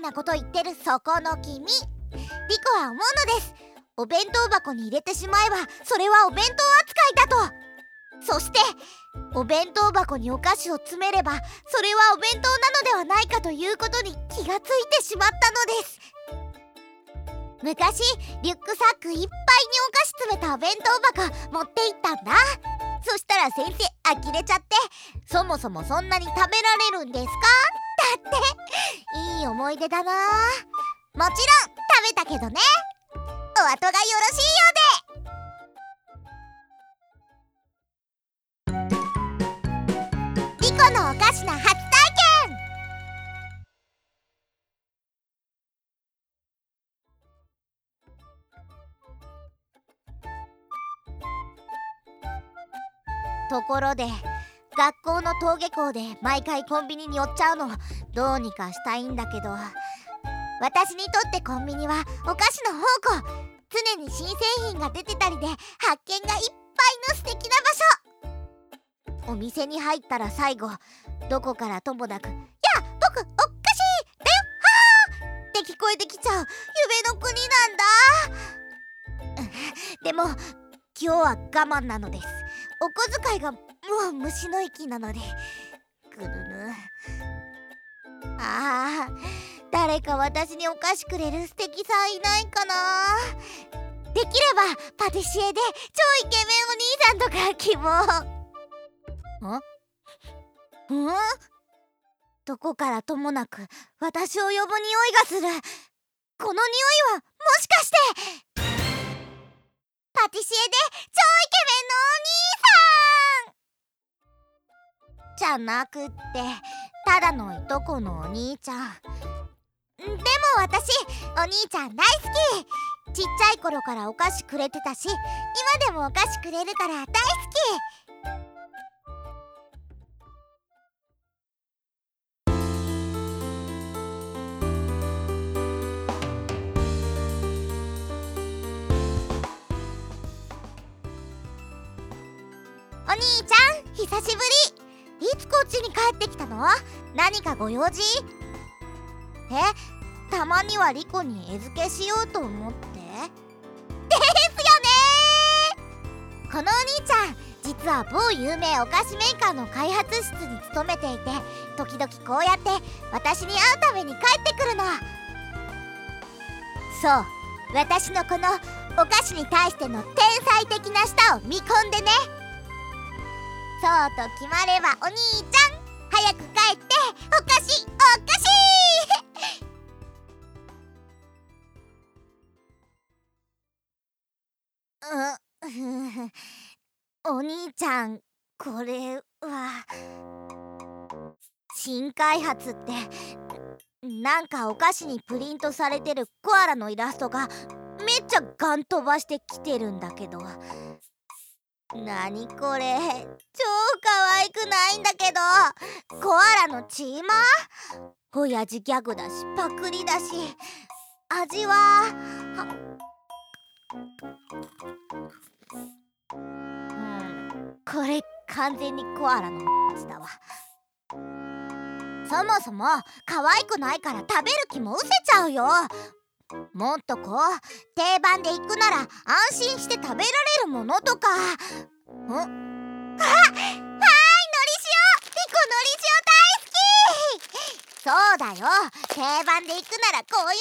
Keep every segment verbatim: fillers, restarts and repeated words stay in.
なこと言ってるそこの君。リコは思うのです。お弁当箱に入れてしまえばそれはお弁当扱いだと。そしてお弁当箱にお菓子を詰めればそれはお弁当なのではないかということに気がついてしまったのです。昔リュックサックいっぱいにお菓子詰めたお弁当箱持って行ったんだ。そしたら先生呆れちゃって、そもそもそんなに食べられるんですかだって。いい思い出だな。もちろん食べたけどね。お後がよろしいようで。リコのおかしな初体験。ところで学校の登下校で毎回コンビニに寄っちゃうのどうにかしたいんだけど、私にとってコンビニはお菓子の宝庫。常に新製品が出てたりで発見がいっぱいの素敵な場所。お店に入ったら最後どこからともなく「やあ僕お菓子だよはあ!」って聞こえてきちゃう夢の国なんだ。でも今日は我慢なのです。お小遣いがもう虫の息なので。ぐるぬ。ああ、誰か私にお菓子くれる素敵さんいないかな。できればパティシエで超イケメンお兄さんとか希望。ん？ん？どこからともなく私を呼ぶ匂いがする。この匂いはもしかしてパティシエで超イケメンのお兄さんじゃなくってただのいとこのお兄ちゃん。でも私お兄ちゃん大好き。ちっちゃい頃からお菓子くれてたし今でもお菓子くれるから大好き。お兄ちゃん久しぶり。いつこっちに帰ってきたの？何かご用事？え、たまにはリコに餌付けしようと思って？ですよね。このお兄ちゃん実は某有名お菓子メーカーの開発室に勤めていて、時々こうやって私に会うために帰ってくるの。そう、私のこのお菓子に対しての天才的な舌を見込んでね。そうと決まればお兄ちゃん早く帰ってお菓子お菓子うお兄ちゃんこれは新開発ってなんかお菓子にプリントされてるコアラのイラストがめっちゃガン飛ばしてきてるんだけど。なにこれ超可愛くないんだけど。コアラのチーマー？親父ギャグだしパクリだし味はうんこれ完全にコアラのやつだわ。そもそも可愛くないから食べる気も失せちゃうよ。もっとこう定番で行くなら安心して食べられるものとか。ん？あ、はーい、のりしお。リコのりしお大好き。そうだよ、定番で行くならこういうのじゃない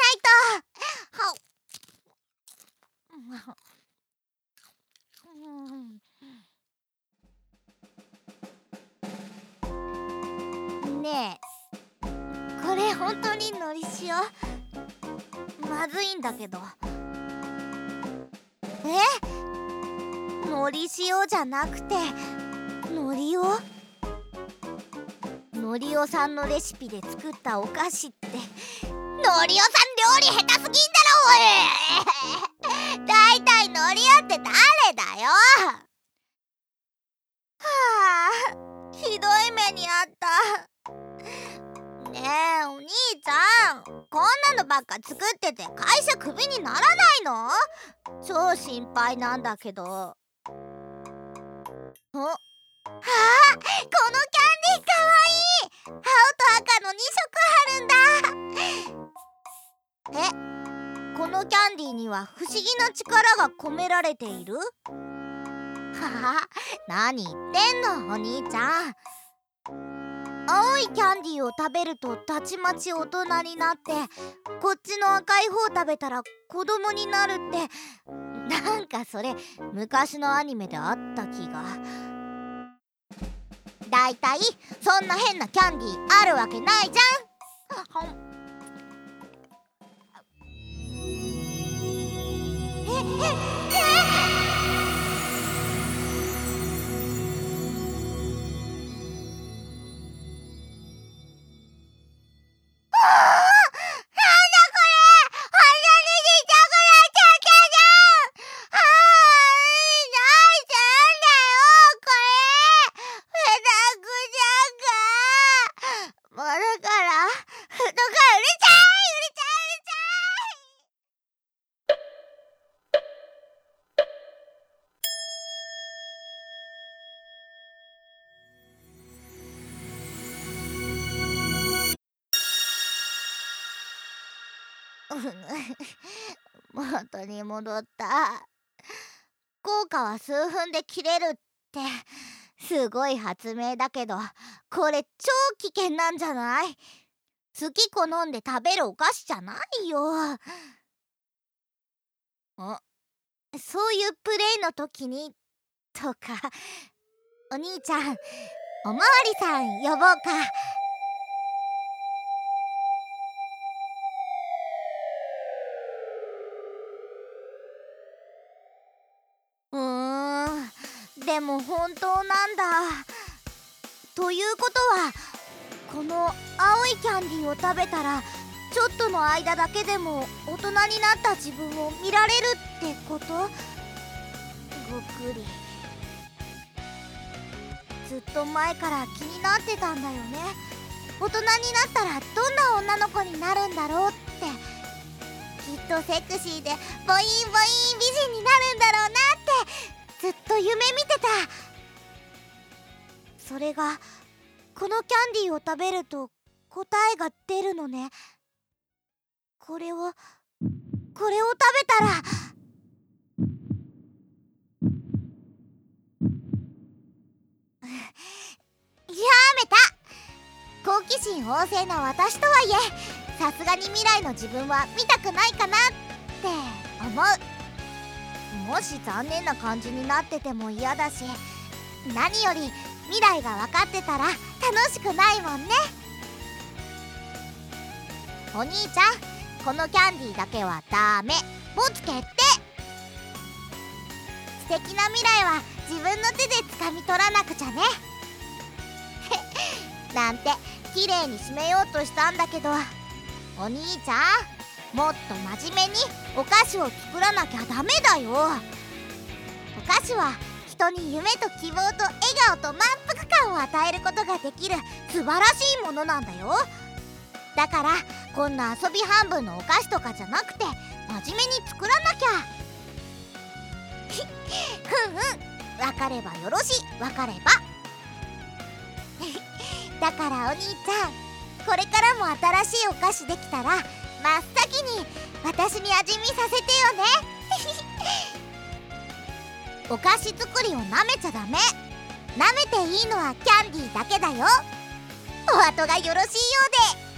と。ねえ、これ本当にのりしお？まずいんだけど。え？のりしおじゃなくてのりお？のりおさんのレシピで作ったお菓子ってのりおさん料理下手すぎんだろおいだいたいのりおって誰だよ。はあ、ひどい目にあった。ねえお兄ちゃん、こんなのばっか作ってて会社クビにならないの？超心配なんだけど。おはあ、 このキャンディーかわいい。青と赤のにしょくあるんだ。え、このキャンディーには不思議な力が込められている？はは、何言ってんのお兄ちゃん。青いキャンディーを食べるとたちまち大人になって、こっちの赤い方食べたら子供になるって、なんかそれ昔のアニメであった気が。だいたいそんな変なキャンディーあるわけないじゃん。えええ元に戻った。効果は数分で切れるってすごい発明だけど、これ超危険なんじゃない？好き好んで食べるお菓子じゃないよ。あ、そういうプレイの時にとか。お兄ちゃん、おまわりさん呼ぼうか。うーん、でも本当なんだ。ということは、この青いキャンディーを食べたらちょっとの間だけでも大人になった自分を見られるってこと？ごくり。ずっと前から気になってたんだよね。大人になったらどんな女の子になるんだろうって。きっとセクシーでボインボイン美人になるんだろうなってずっと夢見てた。それがこのキャンディーを食べると答えが出るのね。これをこれを食べたらやめた。好奇心旺盛な私とはいえ、さすがに未来の自分は見たくないかなって思う。もし残念な感じになってても嫌だし、何より未来が分かってたら楽しくないもんね。お兄ちゃん、このキャンディーだけはダメ。ボツ決定。素敵な未来は自分の手で掴み取らなくちゃね。なんて綺麗に締めようとしたんだけど、お兄ちゃん、もっと真面目にお菓子を作らなきゃダメだよ。お菓子は人に夢と希望と笑顔と満腹感を与えることができる素晴らしいものなんだよ。だからこんな遊び半分のお菓子とかじゃなくて真面目に作らなきゃ。ふんふん、分かればよろし、分かれば。だからお兄ちゃん、これからも新しいお菓子できたら真っ先に私に味見させてよね。お菓子作りをなめちゃダメ。なめていいのはキャンディーだけだよ。お後がよろしいようで。